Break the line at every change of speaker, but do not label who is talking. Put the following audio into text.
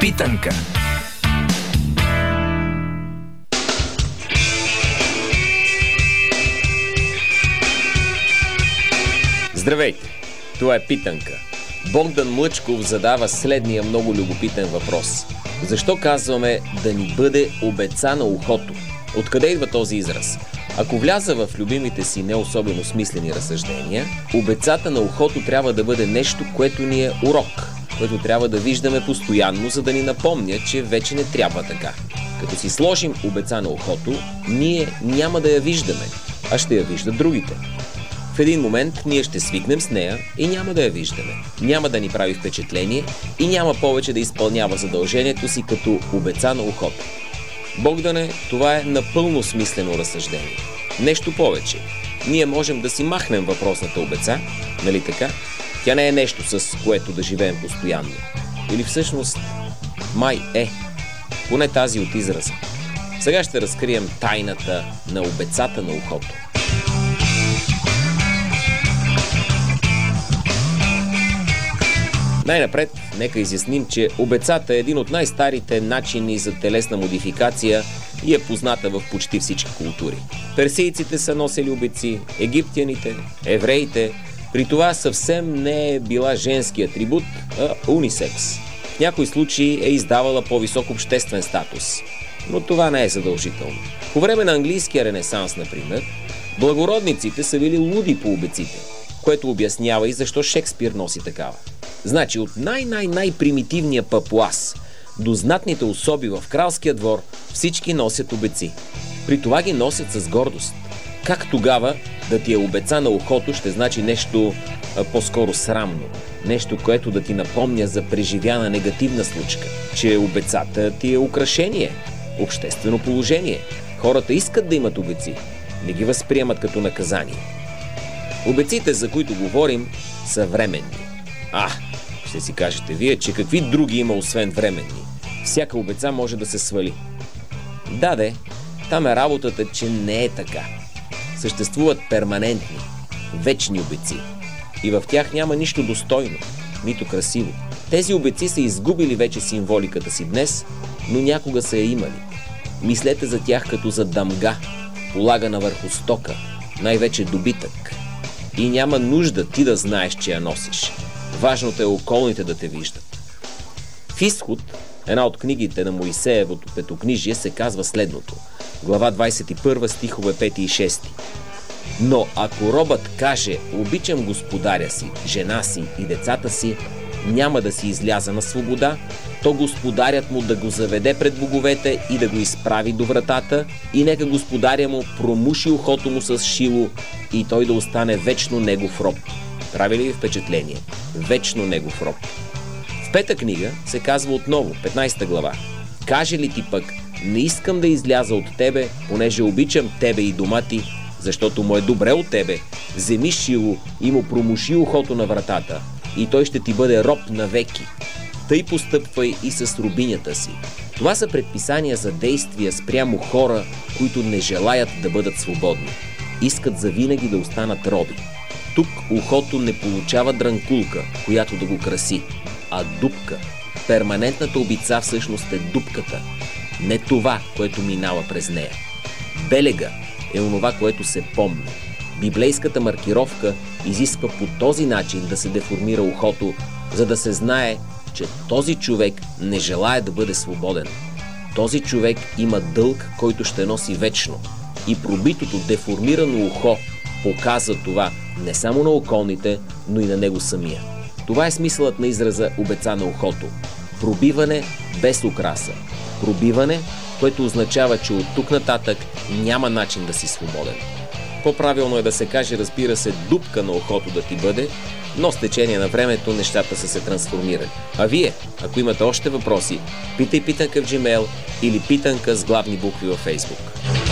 Питанка.
Здравейте! Това е Питанка. Богдан Млъчков задава следния много любопитен въпрос. Защо казваме да ни бъде обеца на ухото? Откъде идва този израз? Ако вляза в любимите си не особено смислени разсъждения, обецата на ухото трябва да бъде нещо, което ни е урок, което трябва да виждаме постоянно, за да ни напомня, че вече не трябва така. Като си сложим обеца на ухото, ние няма да я виждаме, а ще я виждат другите. В един момент ние ще свикнем с нея и няма да я виждаме. Няма да ни прави впечатление и няма повече да изпълнява задължението си като обеца на ухото. Богдане, това е напълно смислено разсъждение. Нещо повече. Ние можем да си махнем въпросната обеца, нали така? Тя не е нещо, с което да живеем постоянно. Или всъщност, май е. Поне тази от израза. Сега ще разкрием тайната на обецата на ухото. Най-напред, нека изясним, че обецата е един от най-старите начини за телесна модификация и е позната в почти всички култури. Персийците са носили обеци, египтяните, евреите. При това съвсем не е била женски атрибут, а унисекс. В някои случаи е издавала по-висок обществен статус. Но това не е задължително. По време на английския ренесанс, например, благородниците са били луди по обеците, което обяснява и защо Шекспир носи такава. Значи от най-примитивния папуас до знатните особи в кралския двор всички носят обеци. При това ги носят с гордост. Как тогава да ти е обеца на ухото ще значи нещо по-скоро срамно? Нещо, което да ти напомня за преживяна негативна случка. Че обецата ти е украшение, обществено положение. Хората искат да имат обеци, не ги възприемат като наказание. Обеците, за които говорим, са временни. Ще си кажете вие, че какви други има освен временни? Всяка обеца може да се свали. Да, там е работата, че не е така. Съществуват перманентни, вечни обеци. И в тях няма нищо достойно, нито красиво. Тези обеци са изгубили вече символиката си днес, но някога са я имали. Мислете за тях като за дамга, полагана върху стока, най-вече добитък. И няма нужда ти да знаеш, че я носиш. Важното е околните да те виждат. В Изход, една от книгите на Моисеевото петокнижие, се казва следното. Глава 21, стихове 5 и 6. Но ако робът каже: обичам господаря си, жена си и децата си, няма да си изляза на свобода, то господарят му да го заведе пред боговете и да го изправи до вратата, и нека господаря му промуши ухото му с шило и той да остане вечно негов роб. Прави ли ви впечатление? Вечно негов роб. В пета книга се казва отново, 15 глава. Каже ли ти пък: не искам да изляза от тебе, понеже обичам тебе и дома ти, защото му е добре от тебе, вземи шило и му промуши ухото на вратата, и той ще ти бъде роб навеки. Тъй постъпвай и с робинята си. Това са предписания за действия спрямо хора, които не желаят да бъдат свободни. Искат завинаги да останат роби. Тук ухото не получава дрънкулка, която да го краси, а дупка. Перманентната обица всъщност е дупката, не това, което минава през нея. Белега е онова, което се помни. Библейската маркировка изисква по този начин да се деформира ухото, за да се знае, че този човек не желае да бъде свободен. Този човек има дълг, който ще носи вечно. И пробитото деформирано ухо показва това не само на околните, но и на него самия. Това е смисълът на израза обеца на ухото. Пробиване без украса. Пробиване, което означава, че от тук нататък няма начин да си свободен. По-правилно е да се каже, разбира се, дупка на ухото да ти бъде, но с течение на времето нещата са се трансформирали. А вие, ако имате още въпроси, питай Питанка в Gmail или Питанка с главни букви във Facebook.